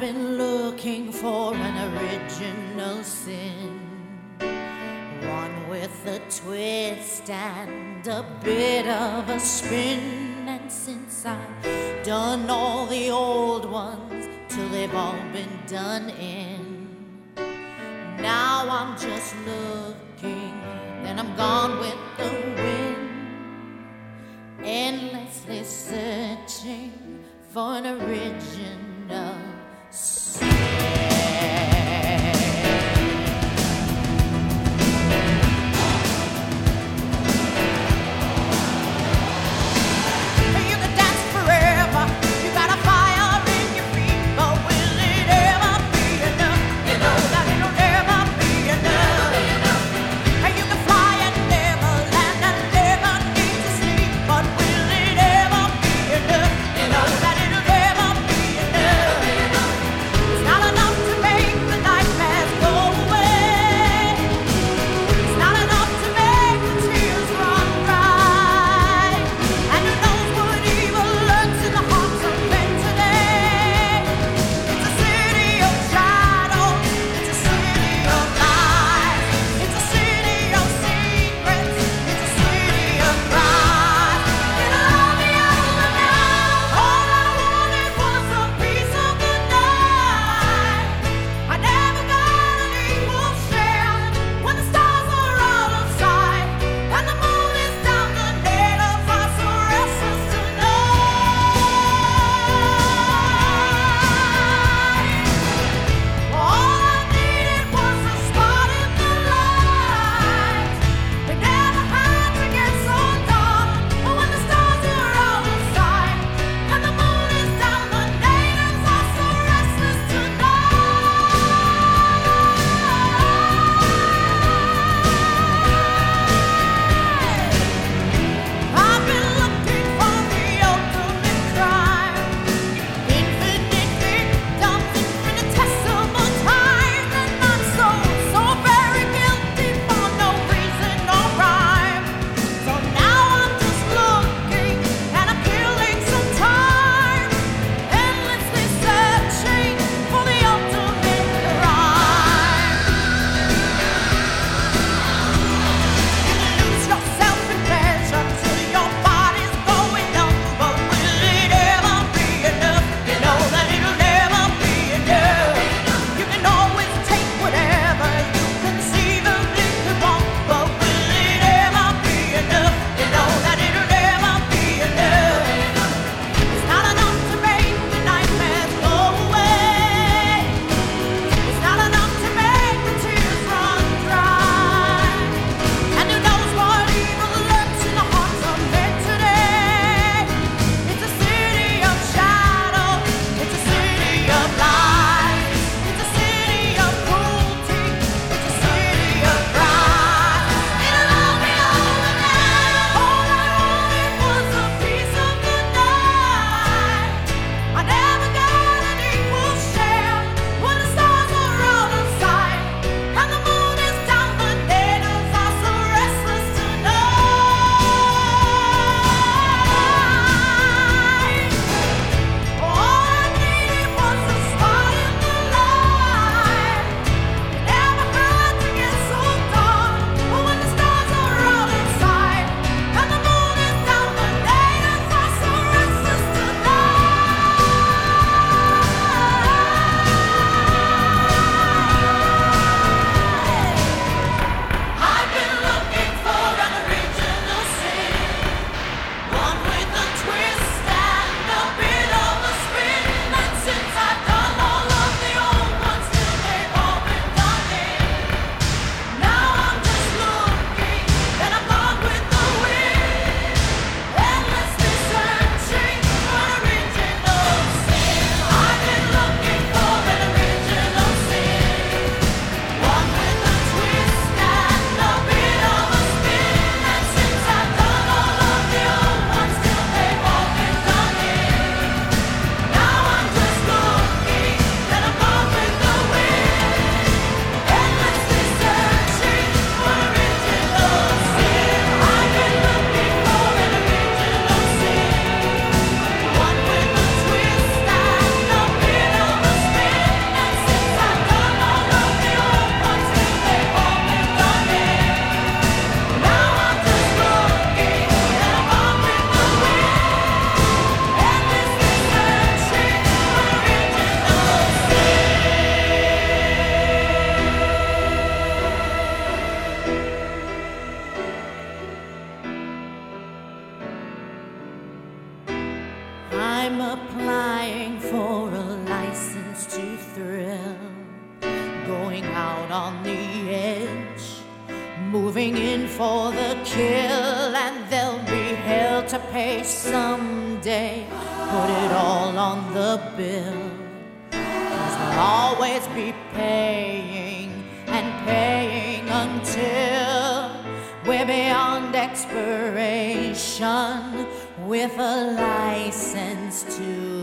been looking for an original sin, one with a twist and a bit of a spin. And since I've done all the old ones till they've all been done in, now I'm just looking, then I'm gone with the wind, endlessly searching for an original sin. You can dance forever, you got a fire in your feet, but will it ever be enough? You know that it'll never be enough. And you can fly and never land and never need to sleep, but will it ever be enough? You know that it'll never be enough. applying for a license to thrill, going out on the edge, moving in for the kill, and they'll be hell to pay someday. Put it all on the bill, 'cause they'll always be paying and paying until we're beyond expiration with a license to